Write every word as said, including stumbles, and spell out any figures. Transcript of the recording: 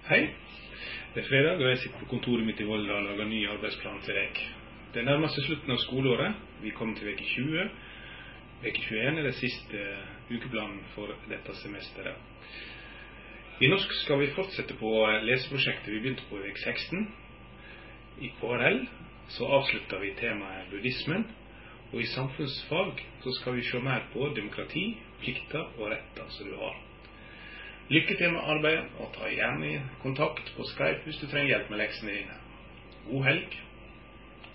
Hei, det er fredag, og jeg sitter på kontoret mitt i Volda og lager ny arbeidsplan til deg. Det nærmer seg slutten av skoleåret. Vi kommer til veke tjue. Veke tjueen er det siste ukeplanen for dette semesteret. I norsk skal vi fortsette på leseprosjektet vi begynte på i veke seksten. I K R L så avslutter vi temaet buddhismen, og i samfunnsfag så skal vi se mer på demokrati, plikter og retter som du har. Lykke til med arbeidet, og ta gjerne kontakt på Skype hvis du trenger hjelp med leksene dine. God helg!